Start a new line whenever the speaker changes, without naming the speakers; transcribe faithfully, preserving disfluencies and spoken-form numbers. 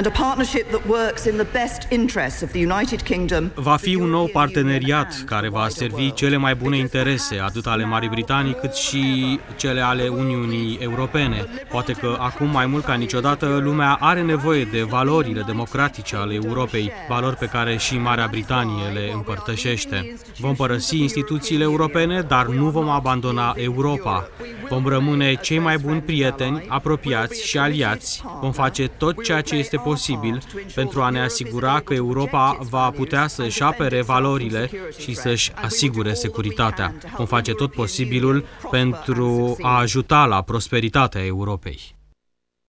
Va fi un nou parteneriat care va servi cele mai bune interese, atât ale Marii Britanii, cât și cele ale Uniunii Europene. Poate că acum, mai mult ca niciodată, lumea are nevoie de valorile democratice ale Europei, valori pe care și Marea Britanie le împărtășește. Vom părăsi instituțiile europene, dar nu vom abandona Europa. Vom rămâne cei mai buni prieteni, apropiați și aliați. Vom face tot ceea ce este posibil pentru a ne asigura că Europa va putea să-și apere valorile și să-și asigure securitatea. Vom face tot posibilul pentru a ajuta la prosperitatea Europei.